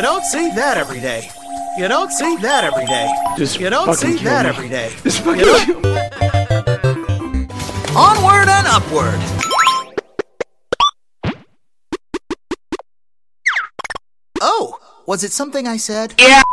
don't see that every day. You don't see that every day. You don't see that every day. Onward and upward. Oh, was it something I said? Yeah.